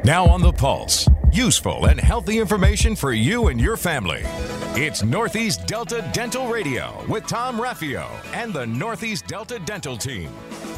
Now on the Pulse, useful and healthy information for you and your family. It's Northeast Delta Dental Radio with Tom Raffio and the Northeast Delta Dental Team.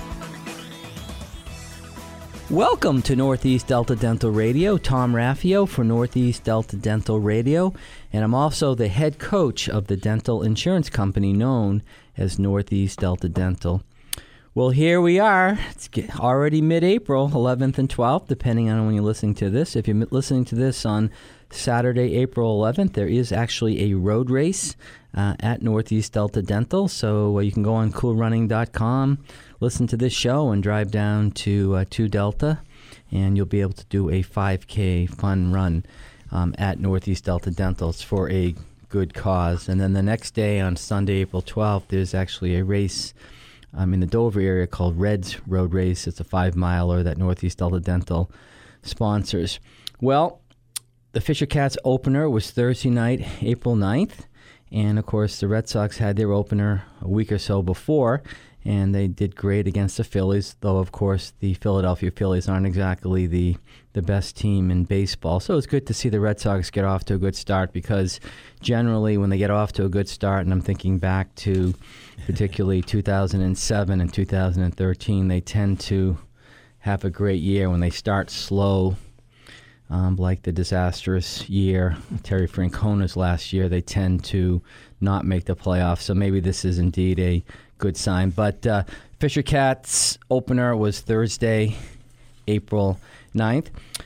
Welcome to Northeast Delta Dental Radio. Tom Raffio for Northeast Delta Dental Radio, and I'm also the head coach of the dental insurance company known as Northeast Delta Dental. Well, here we are. It's already mid-April, 11th and 12th, depending on when you're listening to this. If you're listening to this on Saturday, April 11th, there is actually a road race at Northeast Delta Dental. So you can go on coolrunning.com, listen to this show, and drive down to Delta, and you'll be able to do a 5K fun run at Northeast Delta Dental. It's for a good cause. And then the next day, on Sunday, April 12th, there's actually a race in the Dover area called Reds Road Race. It's a 5-miler that Northeast Delta Dental sponsors. Well, the Fisher Cats opener was Thursday night, April 9th. And, of course, the Red Sox had their opener a week or so before, and they did great against the Phillies, though, of course, the Philadelphia Phillies aren't exactly the best team in baseball. So it's good to see the Red Sox get off to a good start, because generally when they get off to a good start, and I'm thinking back to particularly 2007 and 2013, they tend to have a great year. When they start slow, like the disastrous year, Terry Francona's last year, they tend to not make the playoffs. So maybe this is indeed a good sign. But Fisher Cats opener was Thursday, April 9th.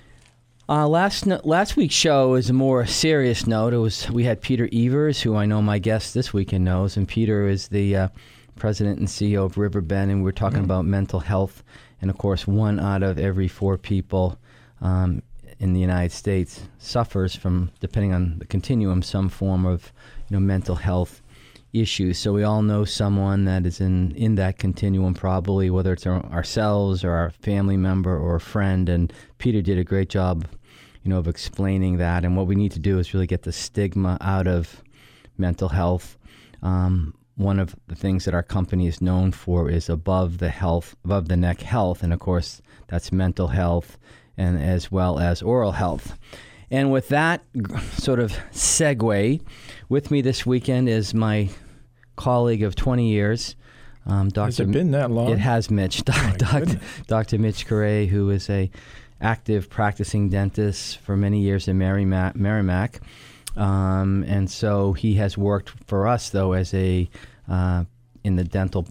Last week's show is a more serious note. We had Peter Evers, who I know my guest this weekend knows, and Peter is the president and CEO of Riverbend, and we're talking about mental health. And of course, 1 out of every 4 people in the United States suffers from, depending on the continuum, some form of mental health issues. So we all know someone that is in that continuum, probably, whether it's ourselves or our family member or a friend. And Peter did a great job, of explaining that. And what we need to do is really get the stigma out of mental health. One of the things that our company is known for is above the neck health, and of course that's mental health and as well as oral health. And with that sort of segue, with me this weekend is my colleague of 20 years, Dr. Has it been that long? It has, Mitch. Dr. Mitch Correa, who is a active practicing dentist for many years in Merrimack. And so he has worked for us, though, as in the dental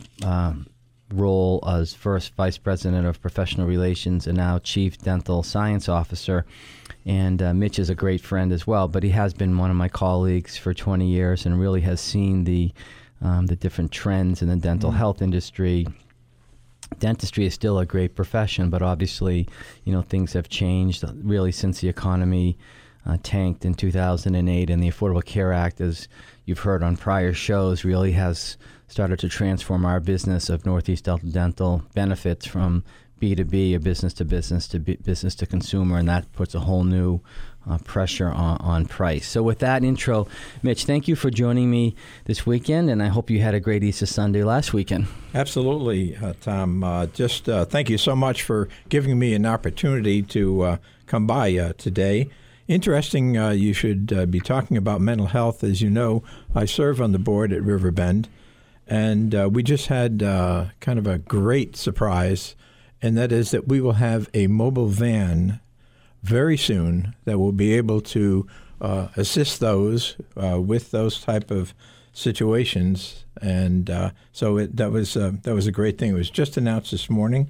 role as first vice president of professional relations and now chief dental science officer. And Mitch is a great friend as well, but he has been one of my colleagues for 20 years and really has seen the different trends in the dental health industry. Dentistry is still a great profession, but obviously, things have changed really since the economy tanked in 2008, and the Affordable Care Act, as you've heard on prior shows, really has started to transform our business of Northeast Delta Dental. Benefits from B2B, or business to business to business to consumer, and that puts a whole new pressure on price. So with that intro, Mitch, thank you for joining me this weekend, and I hope you had a great Easter Sunday last weekend. Absolutely, Tom. Thank you so much for giving me an opportunity to come by today. Interesting, you should be talking about mental health. As you know, I serve on the board at Riverbend, and we just had kind of a great surprise, and that is that we will have a mobile van very soon that will be able to assist those with those type of situations. And so that was a great thing. It was just announced this morning,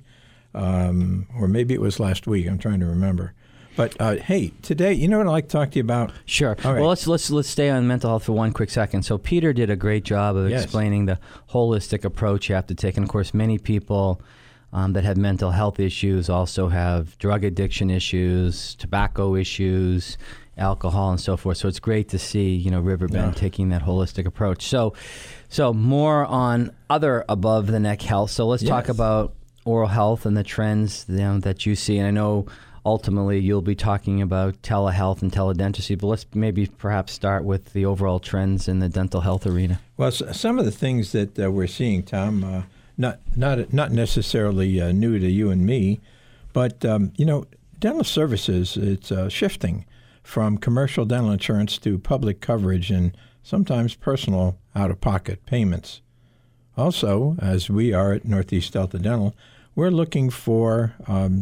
or maybe it was last week. I'm trying to remember. But hey, today, you know what I'd like to talk to you about? Sure. All right. Well, let's stay on mental health for one quick second. So Peter did a great job of explaining the holistic approach you have to take. And of course, many people that have mental health issues also have drug addiction issues, tobacco issues, alcohol, and so forth. So it's great to see, Riverbend taking that holistic approach. So more on other above the neck health. So let's talk about oral health and the trends that you see. And I know ultimately you'll be talking about telehealth and teledentistry, but let's maybe perhaps start with the overall trends in the dental health arena. Well, some of the things that we're seeing, Tom, not necessarily new to you and me, but dental services, it's shifting from commercial dental insurance to public coverage and sometimes personal out-of-pocket payments. Also, as we are at Northeast Delta Dental, we're looking for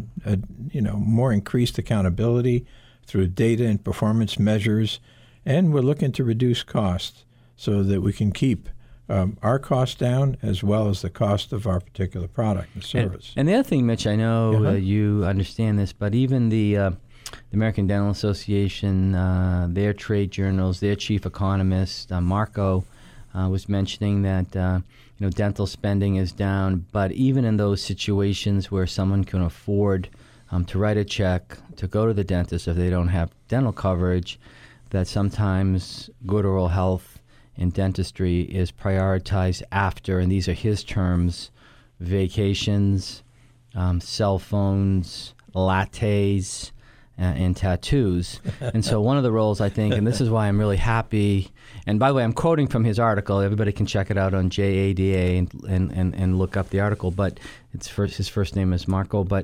more increased accountability through data and performance measures, and we're looking to reduce costs so that we can keep our costs down as well as the cost of our particular product and service. And the other thing, Mitch, I know you understand this, but even the American Dental Association, their trade journals, their chief economist, Marco, was mentioning that dental spending is down, but even in those situations where someone can afford to write a check to go to the dentist if they don't have dental coverage, that sometimes good oral health in dentistry is prioritized after, and these are his terms, vacations, cell phones, lattes, and tattoos. And so one of the roles, I think, and this is why I'm really happy, and by the way, I'm quoting from his article. Everybody can check it out on JADA and look up the article, but his first name is Marco. But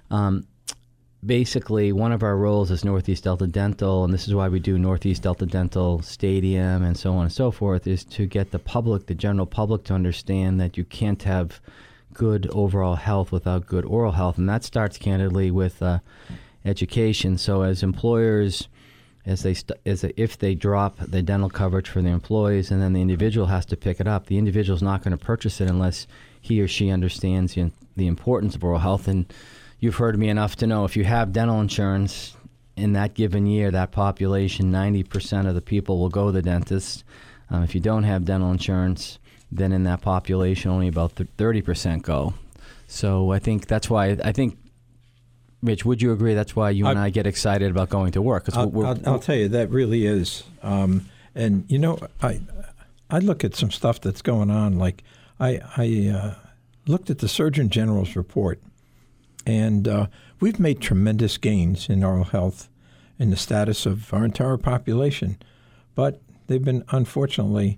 basically, one of our roles as Northeast Delta Dental, and this is why we do Northeast Delta Dental Stadium and so on and so forth, is to get the public, the general public, to understand that you can't have good overall health without good oral health. And that starts candidly with education. So as employers, if they drop the dental coverage for the employees and then the individual has to pick it up, the individual's not going to purchase it unless he or she understands the importance of oral health. And you've heard me enough to know if you have dental insurance in that given year, that population, 90% of the people will go to the dentist. If you don't have dental insurance, then in that population, only about 30% go. So I think that's why, Rich, would you agree that's why you and I get excited about going to work? I'll tell you, that really is. And, I look at some stuff that's going on. Like I looked at the Surgeon General's report, and we've made tremendous gains in oral health and the status of our entire population. But they've been, unfortunately,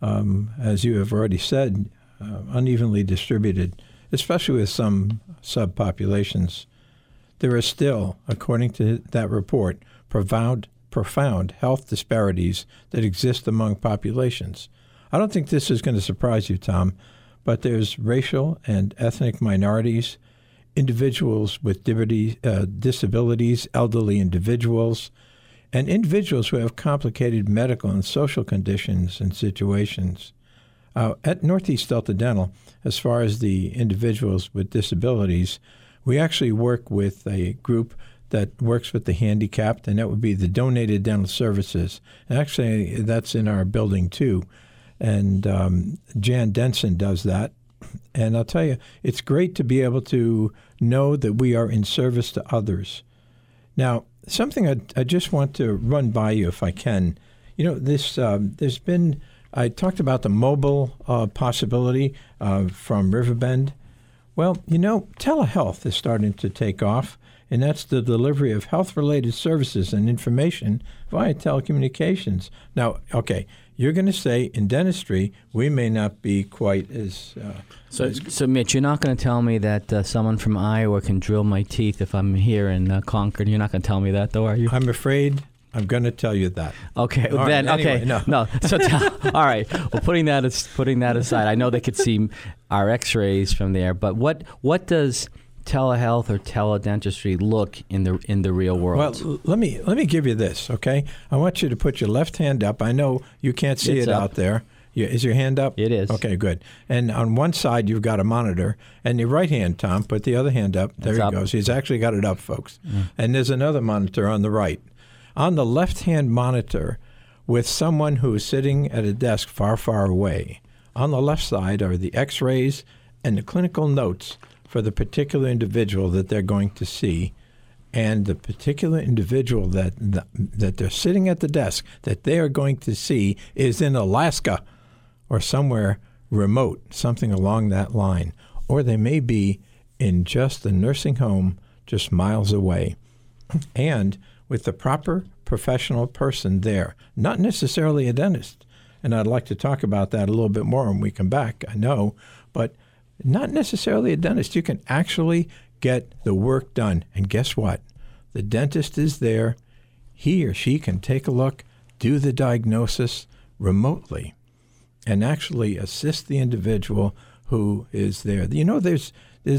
as you have already said, unevenly distributed, especially with some subpopulations. There are still, according to that report, profound health disparities that exist among populations. I don't think this is going to surprise you, Tom, but there's racial and ethnic minorities, individuals with disabilities, elderly individuals, and individuals who have complicated medical and social conditions and situations. At Northeast Delta Dental, as far as the individuals with disabilities, we actually work with a group that works with the handicapped, and that would be the Donated Dental Services. And actually, that's in our building, too. And Jan Denson does that. And I'll tell you, it's great to be able to know that we are in service to others. Now, something I just want to run by you, if I can. There's been, I talked about the mobile possibility from Riverbend. Well, telehealth is starting to take off, and that's the delivery of health-related services and information via telecommunications. Now, okay, you're going to say in dentistry, we may not be quite as... So, Mitch, you're not going to tell me that someone from Iowa can drill my teeth if I'm here in Concord. You're not going to tell me that, though, are you? I'm afraid I'm going to tell you that. Okay, all then right, anyway, okay, no. So, all right. Well, putting that aside, I know they could see our X-rays from there, but what does telehealth or teledentistry look in the real world? Well, let me give you this, okay? I want you to put your left hand up. I know you can't see it out there. Is your hand up? It is. Okay, good. And on one side, you've got a monitor. And your right hand, Tom, put the other hand up. There he goes. He's actually got it up, folks. And there's another monitor on the right. On the left-hand monitor, with someone who is sitting at a desk far, far away, on the left side are the X-rays and the clinical notes for the particular individual that they're going to see. And the particular individual that they're sitting at the desk that they are going to see is in Alaska or somewhere remote, something along that line. Or they may be in just a nursing home just miles away. And with the proper professional person there, not necessarily a dentist. And I'd like to talk about that a little bit more when we come back, I know, but not necessarily a dentist. You can actually get the work done. And guess what? The dentist is there. He or she can take a look, do the diagnosis remotely, and actually assist the individual who is there. You know, there's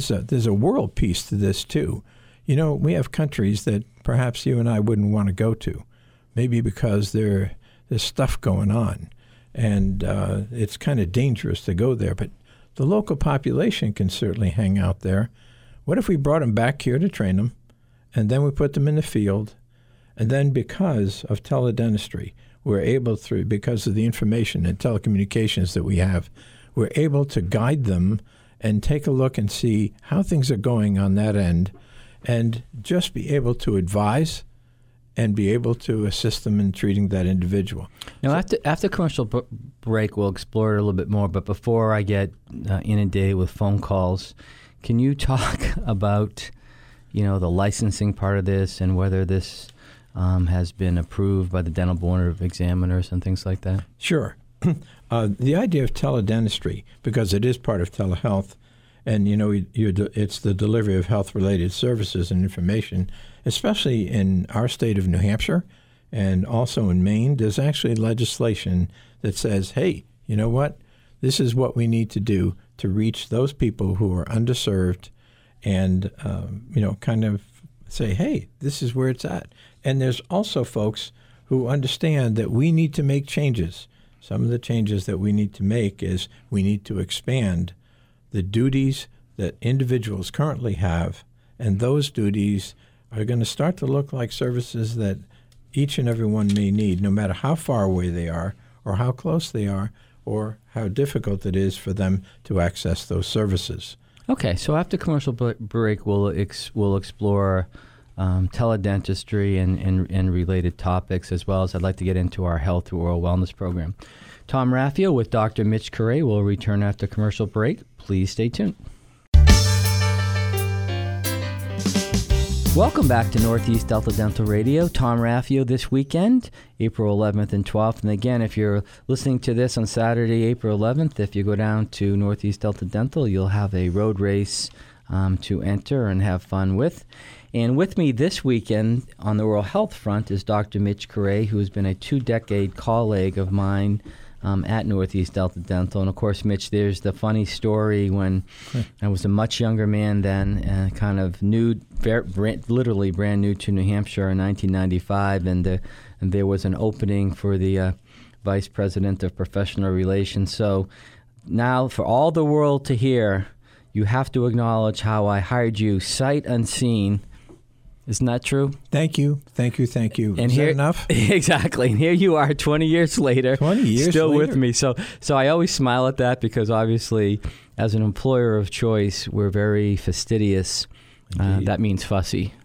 a world piece to this too. You know, we have countries that perhaps you and I wouldn't want to go to, maybe because there's stuff going on, and it's kind of dangerous to go there. But the local population can certainly hang out there. What if we brought them back here to train them, and then we put them in the field, and then because of teledentistry, we're able through, because of the information and telecommunications that we have, we're able to guide them and take a look and see how things are going on that end, and just be able to advise and be able to assist them in treating that individual. Now, after commercial break, we'll explore it a little bit more. But before I get inundated with phone calls, can you talk about, the licensing part of this and whether this has been approved by the Dental Board of Examiners and things like that? Sure. The idea of teledentistry, because it is part of telehealth, and it's the delivery of health-related services and information, especially in our state of New Hampshire and also in Maine. There's actually legislation that says, hey, you know what? This is what we need to do to reach those people who are underserved and, kind of say, hey, this is where it's at. And there's also folks who understand that we need to make changes. Some of the changes that we need to make is we need to expand the duties that individuals currently have, and those duties are going to start to look like services that each and every one may need, no matter how far away they are or how close they are or how difficult it is for them to access those services. Okay, so after commercial break, we'll explore teledentistry and related topics, as well as I'd like to get into our Health to Oral Wellness program. Tom Raffio with Dr. Mitch Correa will return after commercial break. Please stay tuned. Welcome back to Northeast Delta Dental Radio. Tom Raffio this weekend, April 11th and 12th. And again, if you're listening to this on Saturday, April 11th, if you go down to Northeast Delta Dental, you'll have a road race to enter and have fun with. And with me this weekend on the oral health front is Dr. Mitch Correa, who has been a 2-decade colleague of mine at Northeast Delta Dental. And of course, Mitch, there's the funny story when I was a much younger man then, kind of new, literally brand new to New Hampshire in 1995, and there was an opening for the Vice President of Professional Relations. So now for all the world to hear, you have to acknowledge how I hired you sight unseen. Isn't that true? Thank you. And is that enough? Exactly. And here you are 20 years later. 20 years still later. with me. So I always smile at that because obviously as an employer of choice, we're very fastidious. That means fussy.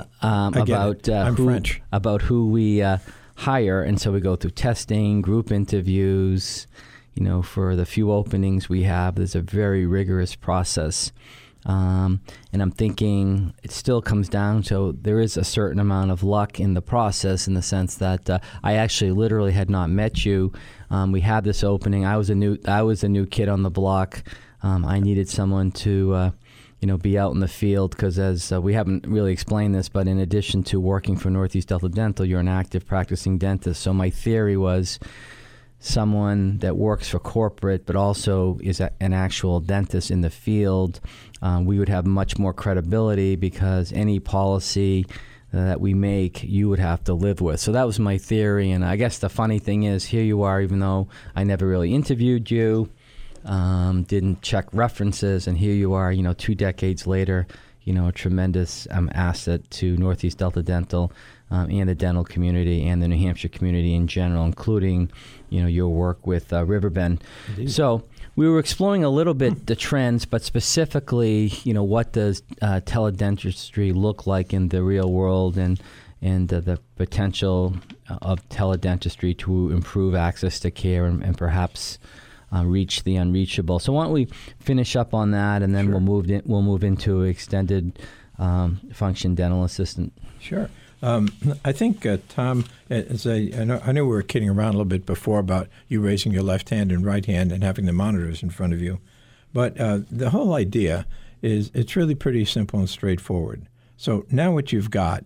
French. About who we hire. And so we go through testing, group interviews. For the few openings we have, there's a very rigorous process. And I'm thinking it still comes down to there is a certain amount of luck in the process, in the sense that I actually literally had not met you. We had this opening. I was a new kid on the block. I needed someone to be out in the field because, as we haven't really explained this, but in addition to working for Northeast Delta Dental, you're an active practicing dentist. So my theory was someone that works for corporate but also is an actual dentist in the field, we would have much more credibility because any policy that we make, you would have to live with. So that was my theory. And I guess the funny thing is, here you are, even though I never really interviewed you, didn't check references, and here you are, 2 decades later, a tremendous asset to Northeast Delta Dental and the dental community and the New Hampshire community in general, including, your work with Riverbend. Indeed. So we were exploring a little bit the trends, but specifically, what does teledentistry look like in the real world, and the potential of teledentistry to improve access to care and perhaps reach the unreachable. So why don't we finish up on that, and then Sure. we'll move into extended function dental assistant. Sure. I think, Tom, I know we were kidding around a little bit before about you raising your left hand and right hand and having the monitors in front of you. But the whole idea is it's really pretty simple and straightforward. So now what you've got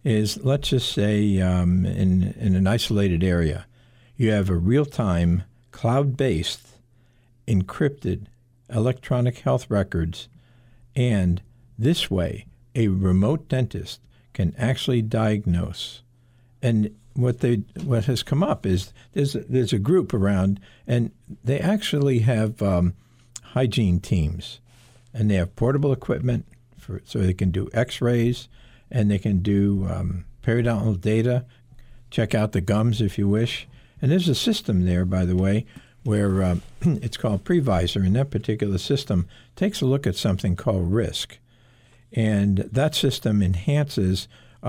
is, let's just say in an isolated area, you have a real-time, cloud-based, encrypted electronic health records, and this way a remote dentist can actually diagnose. And what has come up is there's a group around, and they actually have hygiene teams, and they have portable equipment so they can do X-rays, and they can do periodontal data, check out the gums if you wish. And there's a system there, by the way, where it's called Previsor, and that particular system takes a look at something called risk. And that system enhances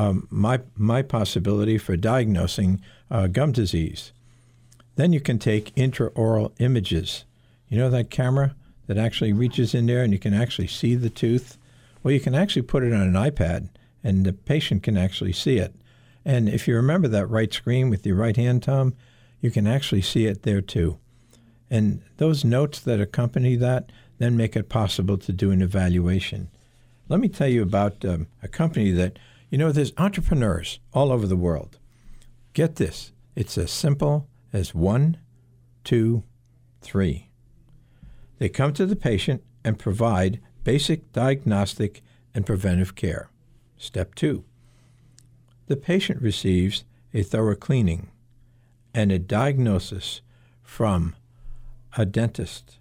my possibility for diagnosing gum disease. Then you can take intraoral images. You know that camera that actually reaches in there and you can actually see the tooth? Well, you can actually put it on an iPad, and the patient can actually see it. And if you remember that right screen with your right hand, Tom, you can actually see it there too. And those notes that accompany that then make it possible to do an evaluation. Let me tell you about a company that, there's entrepreneurs all over the world. Get this. It's as simple as 1, 2, 3. They come to the patient and provide basic diagnostic and preventive care. Step 2. The patient receives a thorough cleaning and a diagnosis from a dentist.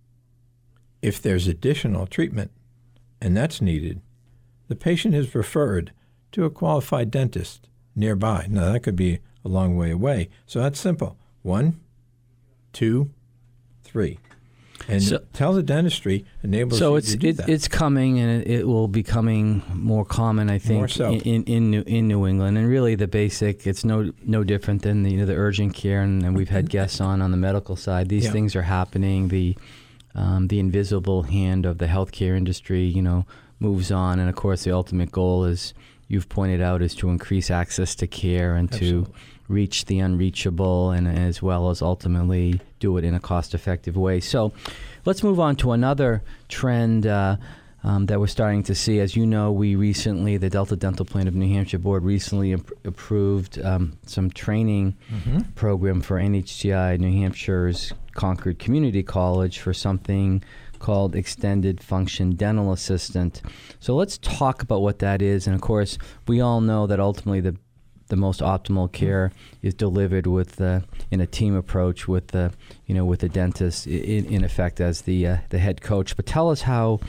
If there's additional treatment, and that's needed, the patient is referred to a qualified dentist nearby. Now, that could be a long way away. So that's simple. 1, 2, 3. And teledentistry enables you to do that. It's coming, and it will be coming more common, I think, in New England. And really, the basic, it's no different than the urgent care, and we've had guests on the medical side. These things are happening. The invisible hand of the healthcare industry, moves on, and of course, the ultimate goal, is you've pointed out, is to increase access to care and to reach the unreachable, and as well as ultimately do it in a cost-effective way. So let's move on to another trend that we're starting to see. As you know, the Delta Dental Plan of New Hampshire Board recently approved some training program for NHCI, New Hampshire's Concord Community College, for something called Extended Function Dental Assistant. So let's talk about what that is. And of course, we all know that ultimately the most optimal care is delivered in a team approach with the dentist in effect as the head coach. But tell us how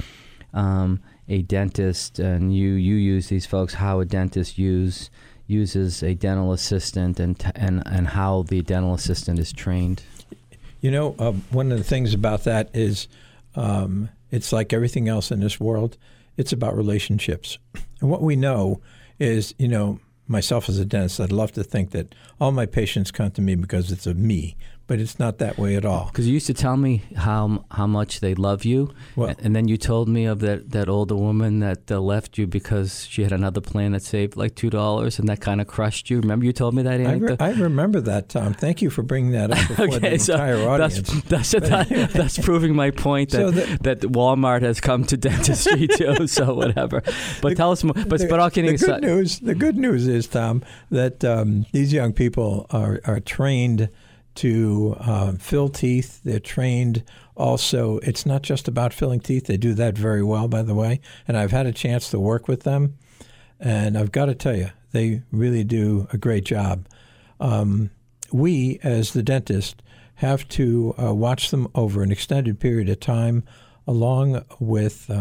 a dentist, and you use these folks, how a dentist uses a dental assistant and how the dental assistant is trained. One of the things about that is it's like everything else in this world. It's about relationships. And what we know is, myself as a dentist, I'd love to think that all my patients come to me because it's of me, but it's not that way at all. Because you used to tell me how much they love you, and then you told me of that older woman that left you because she had another plan that saved like $2, and that kind of crushed you. Remember you told me that anecdote? I remember that, Tom. Thank you for bringing that up before the entire audience. That's proving my point that Walmart has come to dentistry too. So whatever. But tell us more. But all kidding aside, the good news is, Tom, that these young people are trained to fill teeth. They're trained also. It's not just about filling teeth. They do that very well, by the way. And I've had a chance to work with them. And I've got to tell you, they really do a great job. We, as the dentist, have to watch them over an extended period of time, along with,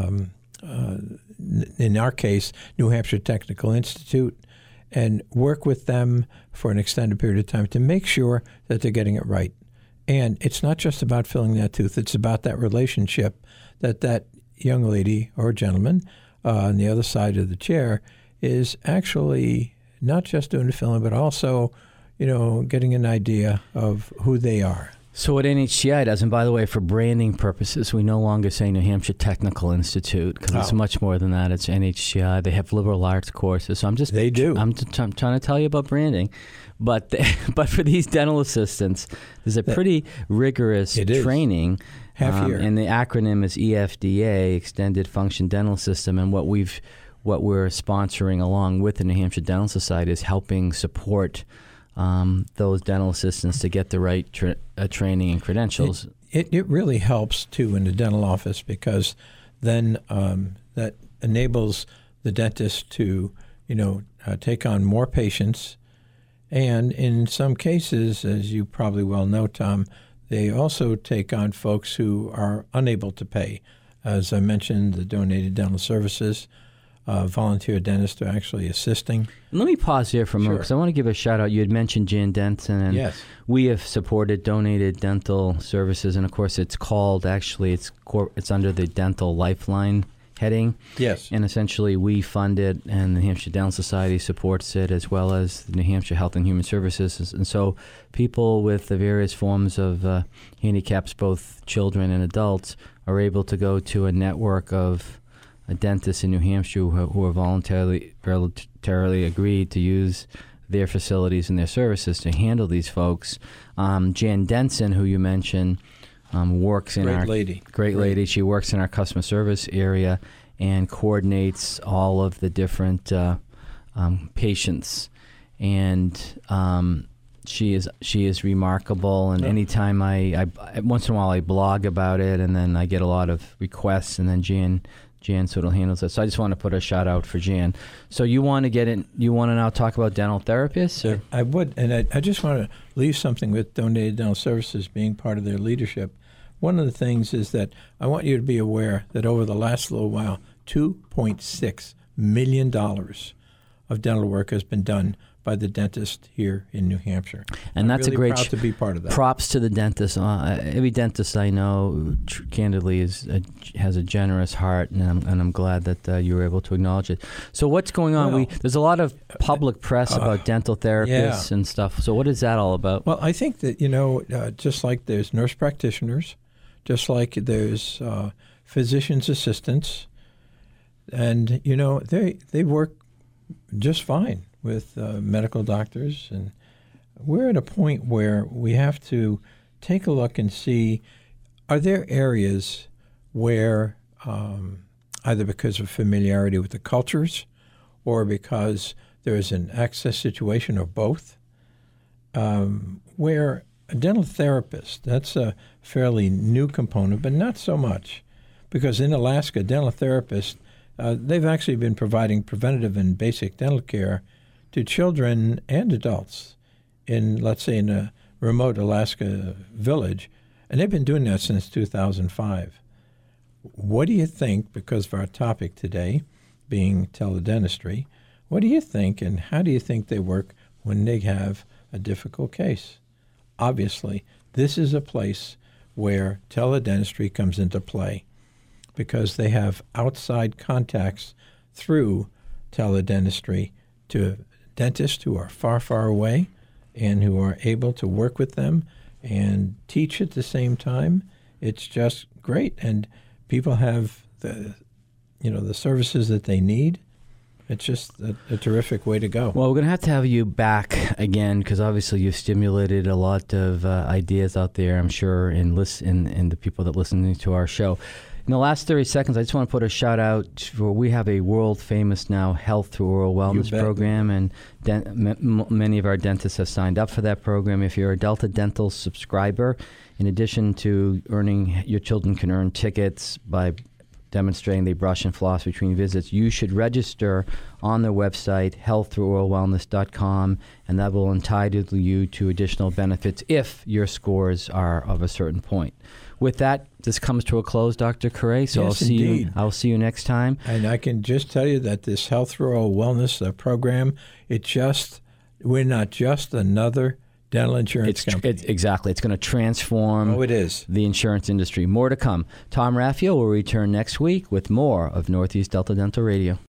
in our case, New Hampshire Technical Institute, and work with them for an extended period of time to make sure that they're getting it right. And it's not just about filling that tooth. It's about that relationship that young lady or gentleman on the other side of the chair is actually not just doing the filling, but also, getting an idea of who they are. So what NHCI does, and by the way, for branding purposes, we no longer say New Hampshire Technical Institute because it's much more than that. It's NHCI. They have liberal arts courses. So They do. I'm trying to tell you about branding, but for these dental assistants, there's a pretty rigorous training. Half year. And the acronym is EFDA, Extended Function Dental System. And what what we're sponsoring along with the New Hampshire Dental Society is helping support those dental assistants to get the right training and credentials. It really helps, too, in the dental office because then that enables the dentist to, take on more patients. And in some cases, as you probably well know, Tom, they also take on folks who are unable to pay. As I mentioned, the donated dental services, volunteer dentists are actually assisting. Let me pause here for a moment because I want to give a shout out. You had mentioned Jan Denson, and yes, we have supported donated dental services, and of course, it's called it's under the Dental Lifeline heading. Yes, and essentially we fund it, and the New Hampshire Dental Society supports it, as well as the New Hampshire Health and Human Services, and so people with the various forms of handicaps, both children and adults, are able to go to a network of dentists in New Hampshire who are voluntarily agreed to use their facilities and their services to handle these folks. Jan Denson, who you mentioned, works in Great lady. She works in our customer service area and coordinates all of the different patients. And she is remarkable. And anytime I once in a while I blog about it, and then I get a lot of requests, and then Jan sort of handles it. So I just want to put a shout out for Jan. So you want to get in? You want to now talk about dental therapists? Or? I would, and I just want to leave something with donated dental services being part of their leadership. One of the things is that I want you to be aware that over the last little while, $2.6 million of dental work has been done by the dentist here in New Hampshire. And that's really a great proud to be part of that. Props to the dentist. Every dentist I know, candidly, has a generous heart, and I'm glad that you were able to acknowledge it. So what's going on? Well, there's a lot of public press about dental therapists and stuff. So what is that all about? Well, I think that, just like there's nurse practitioners, just like there's physician's assistants, and, they work just fine with medical doctors, and we're at a point where we have to take a look and see, are there areas where either because of familiarity with the cultures or because there's an access situation or both, where a dental therapist, that's a fairly new component, but not so much, because in Alaska, dental therapists, they've actually been providing preventative and basic dental care to children and adults in, let's say, in a remote Alaska village, and they've been doing that since 2005. What do you think, because of our topic today being teledentistry, what do you think and how do you think they work when they have a difficult case? Obviously, this is a place where teledentistry comes into play because they have outside contacts through teledentistry to dentists who are far, far away and who are able to work with them and teach at the same time. It's just great. And people have the services that they need. It's just a terrific way to go. Well, we're going to have you back again because obviously you've stimulated a lot of ideas out there, I'm sure, in the people that listen to our show. In the last 30 seconds, I just want to put a shout out for we have a world famous now Health Through Oral Wellness program, and many of our dentists have signed up for that program. If you're a Delta Dental subscriber, in addition to earning, your children can earn tickets by demonstrating they brush and floss between visits. You should register on their website, healththroughoralwellness.com, and that will entitle you to additional benefits if your scores are of a certain point. With that, this comes to a close, Dr. Curray. So yes, I'll see you next time. And I can just tell you that this Health Through Oral Wellness program, we're not just another dental insurance company. Exactly. It's going to transform the insurance industry. More to come. Tom Raffio will return next week with more of Northeast Delta Dental Radio.